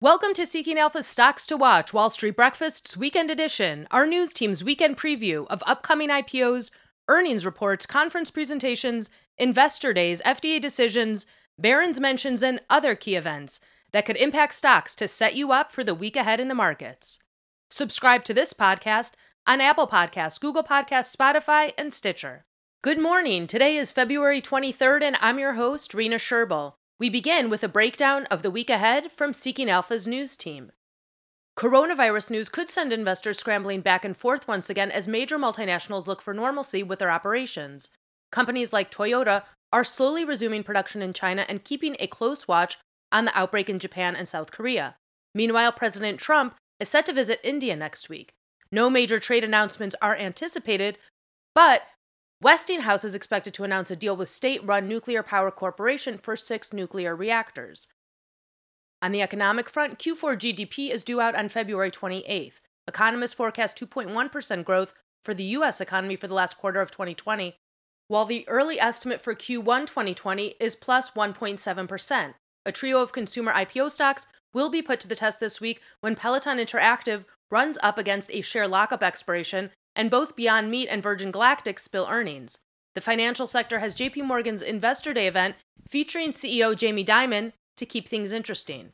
Welcome to Seeking Alpha's Stocks to Watch, Wall Street Breakfast's Weekend Edition, our news team's weekend preview of upcoming IPOs, earnings reports, conference presentations, investor days, FDA decisions, Barron's mentions, and other key events that could impact stocks to set you up for the week ahead in the markets. Subscribe to this podcast on Apple Podcasts, Google Podcasts, Spotify, and Stitcher. Good morning. Today is February 23rd, and I'm your host, Rena Sherbel. We begin with a breakdown of the week ahead from Seeking Alpha's news team. Coronavirus news could send investors scrambling back and forth once again as major multinationals look for normalcy with their operations. Companies like Toyota are slowly resuming production in China and keeping a close watch on the outbreak in Japan and South Korea. Meanwhile, President Trump is set to visit India next week. No major trade announcements are anticipated, but Westinghouse is expected to announce a deal with state-run Nuclear Power Corporation for 6 nuclear reactors. On the economic front, Q4 GDP is due out on February 28th. Economists forecast 2.1% growth for the U.S. economy for the last quarter of 2020, while the early estimate for Q1 2020 is plus 1.7%. A trio of consumer IPO stocks will be put to the test this week when Peloton Interactive runs up against a share lockup expiration and both Beyond Meat and Virgin Galactic spill earnings. The financial sector has JP Morgan's Investor Day event featuring CEO Jamie Dimon to keep things interesting.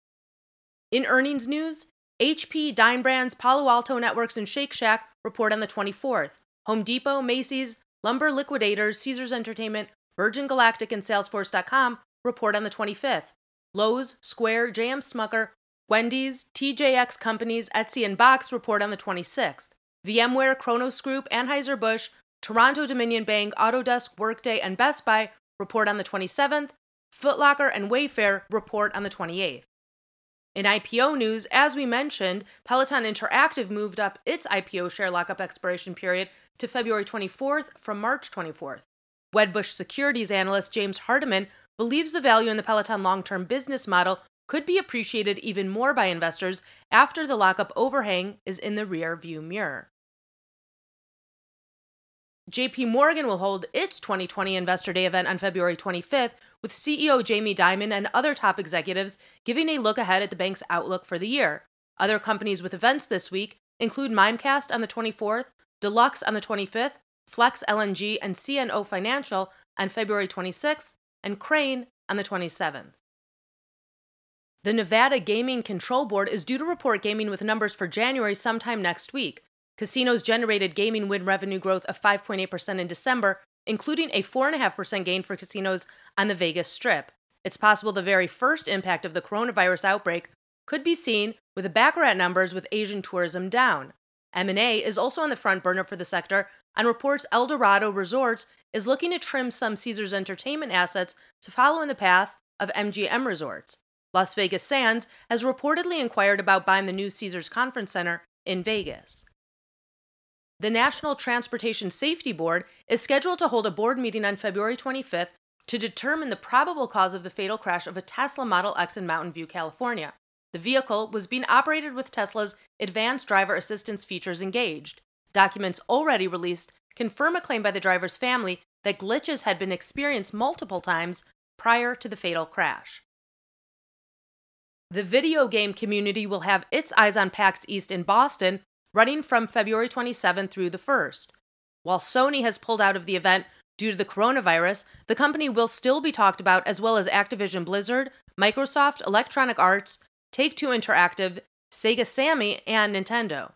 In earnings news, HP, Dine Brands, Palo Alto Networks, and Shake Shack report on the 24th. Home Depot, Macy's, Lumber Liquidators, Caesars Entertainment, Virgin Galactic, and Salesforce.com report on the 25th. Lowe's, Square, JM Smucker, Wendy's, TJX Companies, Etsy, and Box report on the 26th. VMware, Kronos Group, Anheuser-Busch, Toronto Dominion Bank, Autodesk, Workday, and Best Buy report on the 27th. Foot Locker and Wayfair report on the 28th. In IPO news, as we mentioned, Peloton Interactive moved up its IPO share lockup expiration period to February 24th from March 24th. Wedbush Securities analyst James Hardiman believes the value in the Peloton long-term business model could be appreciated even more by investors after the lockup overhang is in the rear-view mirror. JP Morgan will hold its 2020 Investor Day event on February 25th, with CEO Jamie Dimon and other top executives giving a look ahead at the bank's outlook for the year. Other companies with events this week include Mimecast on the 24th, Deluxe on the 25th, Flex LNG and CNO Financial on February 26th, and Crane on the 27th. The Nevada Gaming Control Board is due to report gaming with numbers for January sometime next week. Casinos generated gaming win revenue growth of 5.8% in December, including a 4.5% gain for casinos on the Vegas Strip. It's possible the very first impact of the coronavirus outbreak could be seen with the baccarat numbers with Asian tourism down. M&A is also on the front burner for the sector, and reports Eldorado Resorts is looking to trim some Caesars Entertainment assets to follow in the path of MGM Resorts. Las Vegas Sands has reportedly inquired about buying the new Caesars Conference Center in Vegas. The National Transportation Safety Board is scheduled to hold a board meeting on February 25th to determine the probable cause of the fatal crash of a Tesla Model X in Mountain View, California. The vehicle was being operated with Tesla's advanced driver assistance features engaged. Documents already released confirm a claim by the driver's family that glitches had been experienced multiple times prior to the fatal crash. The video game community will have its eyes on PAX East in Boston, running from February 27th through the 1st. While Sony has pulled out of the event due to the coronavirus, the company will still be talked about, as well as Activision Blizzard, Microsoft, Electronic Arts, Take-Two Interactive, Sega Sammy, and Nintendo.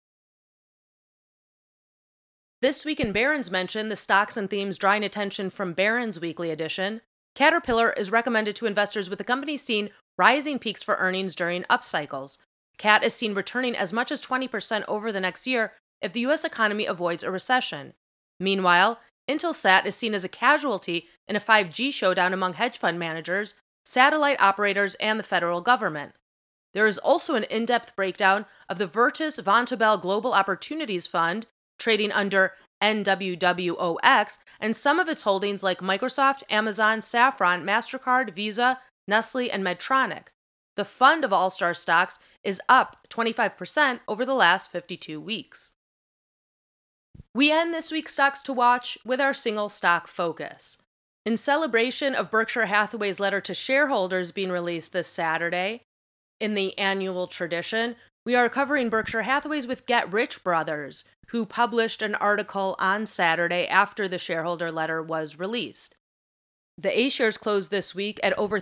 This week in Barron's mention, the stocks and themes drawing attention from Barron's weekly edition. Caterpillar is recommended to investors with the company seeing rising peaks for earnings during upcycles. CAT is seen returning as much as 20% over the next year if the U.S. economy avoids a recession. Meanwhile, Intelsat is seen as a casualty in a 5G showdown among hedge fund managers, satellite operators, and the federal government. There is also an in-depth breakdown of the Virtus Vontobel Global Opportunities Fund, trading under NWWOX, and some of its holdings like Microsoft, Amazon, Safran, MasterCard, Visa, Nestle, and Medtronic. The fund of all-star stocks is up 25% over the last 52 weeks. We end this week's Stocks to Watch with our single stock focus. In celebration of Berkshire Hathaway's letter to shareholders being released this Saturday, In the annual tradition, we are covering Berkshire Hathaway's with Get Rich Brothers, who published an article on Saturday after the shareholder letter was released. The A shares closed this week at over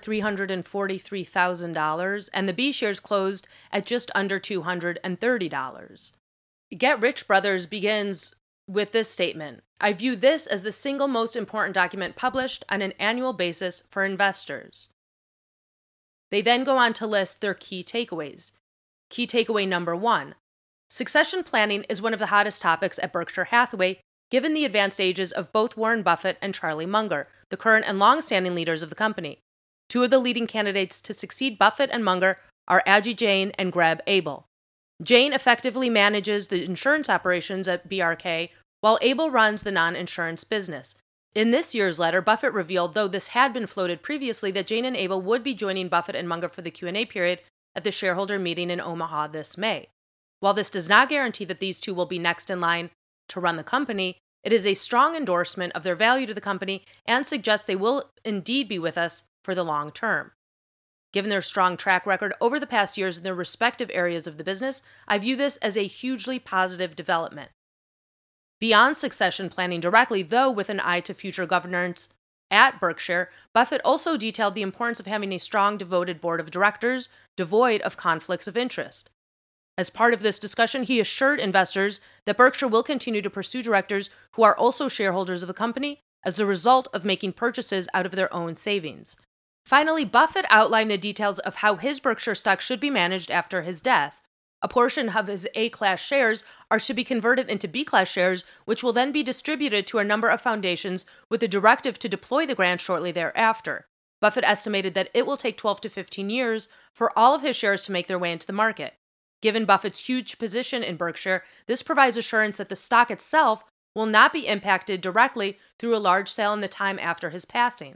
$343,000, and the B shares closed at just under $230. Get Rich Brothers begins with this statement: "I view this as the single most important document published on an annual basis for investors." They then go on to list their key takeaways. Key takeaway number 1: succession planning is one of the hottest topics at Berkshire Hathaway, given the advanced ages of both Warren Buffett and Charlie Munger, the current and long-standing leaders of the company. Two of the leading candidates to succeed Buffett and Munger are Ajay Jain and Greg Abel. Jain effectively manages the insurance operations at BRK, while Abel runs the non-insurance business. In this year's letter, Buffett revealed, though this had been floated previously, that Jain and Abel would be joining Buffett and Munger for the Q&A period at the shareholder meeting in Omaha this May. While this does not guarantee that these two will be next in line to run the company, it is a strong endorsement of their value to the company and suggests they will indeed be with us for the long term. Given their strong track record over the past years in their respective areas of the business, I view this as a hugely positive development. Beyond succession planning directly, though with an eye to future governance at Berkshire, Buffett also detailed the importance of having a strong, devoted board of directors devoid of conflicts of interest. As part of this discussion, he assured investors that Berkshire will continue to pursue directors who are also shareholders of the company as a result of making purchases out of their own savings. Finally, Buffett outlined the details of how his Berkshire stock should be managed after his death. A portion of his A-class shares are to be converted into B-class shares, which will then be distributed to a number of foundations with a directive to deploy the grant shortly thereafter. Buffett estimated that it will take 12 to 15 years for all of his shares to make their way into the market. Given Buffett's huge position in Berkshire, this provides assurance that the stock itself will not be impacted directly through a large sale in the time after his passing.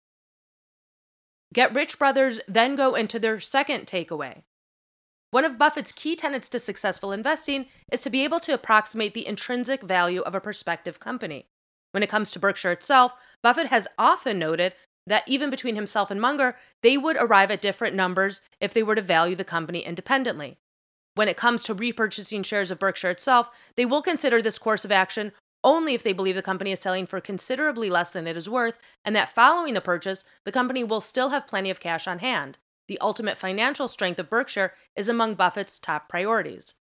Get Rich Brothers then go into their second takeaway. One of Buffett's key tenets to successful investing is to be able to approximate the intrinsic value of a prospective company. When it comes to Berkshire itself, Buffett has often noted that even between himself and Munger, they would arrive at different numbers if they were to value the company independently. When it comes to repurchasing shares of Berkshire itself, they will consider this course of action only if they believe the company is selling for considerably less than it is worth, and that following the purchase, the company will still have plenty of cash on hand. The ultimate financial strength of Berkshire is among Buffett's top priorities.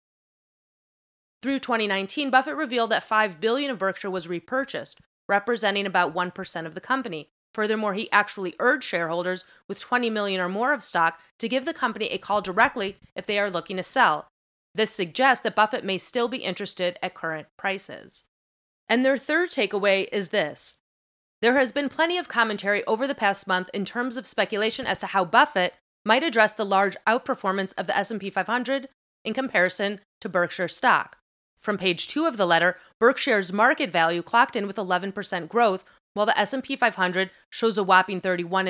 Through 2019, Buffett revealed that $5 billion of Berkshire was repurchased, representing about 1% of the company. Furthermore, he actually urged shareholders with $20 million or more of stock to give the company a call directly if they are looking to sell. This suggests that Buffett may still be interested at current prices. And their third takeaway is this: there has been plenty of commentary over the past month in terms of speculation as to how Buffett might address the large outperformance of the S&P 500 in comparison to Berkshire stock. From page 2 of the letter, Berkshire's market value clocked in with 11% growth, while the S&P 500 shows a whopping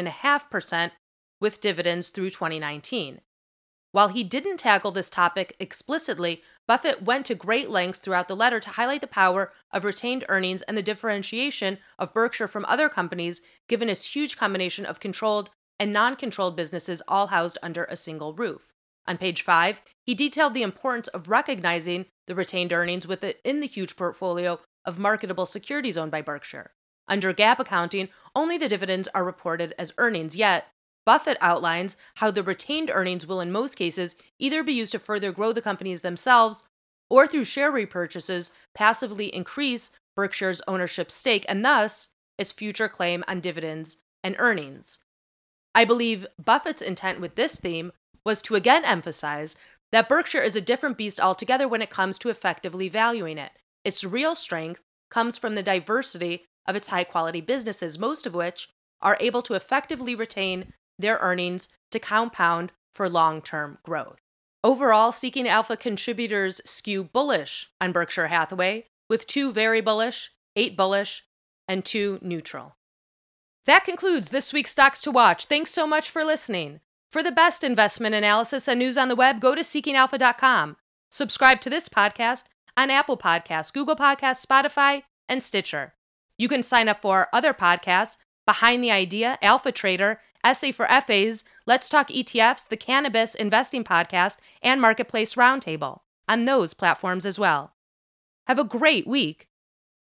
31.5% with dividends through 2019. While he didn't tackle this topic explicitly, Buffett went to great lengths throughout the letter to highlight the power of retained earnings and the differentiation of Berkshire from other companies, given its huge combination of controlled and non-controlled businesses all housed under a single roof. On page 5, he detailed the importance of recognizing the retained earnings within the huge portfolio of marketable securities owned by Berkshire. Under GAAP accounting, only the dividends are reported as earnings, yet Buffett outlines how the retained earnings will in most cases either be used to further grow the companies themselves or through share repurchases passively increase Berkshire's ownership stake and thus its future claim on dividends and earnings. I believe Buffett's intent with this theme was to again emphasize that Berkshire is a different beast altogether when it comes to effectively valuing it. Its real strength comes from the diversity of its high-quality businesses, most of which are able to effectively retain their earnings to compound for long-term growth. Overall, Seeking Alpha contributors skew bullish on Berkshire Hathaway, with 2 very bullish, 8 bullish, and 2 neutral. That concludes this week's Stocks to Watch. Thanks so much for listening. For the best investment analysis and news on the web, go to seekingalpha.com. Subscribe to this podcast on Apple Podcasts, Google Podcasts, Spotify, and Stitcher. You can sign up for our other podcasts Behind the Idea, Alpha Trader, Essay for FAs, Let's Talk ETFs, the Cannabis Investing Podcast, and Marketplace Roundtable on those platforms as well. Have a great week.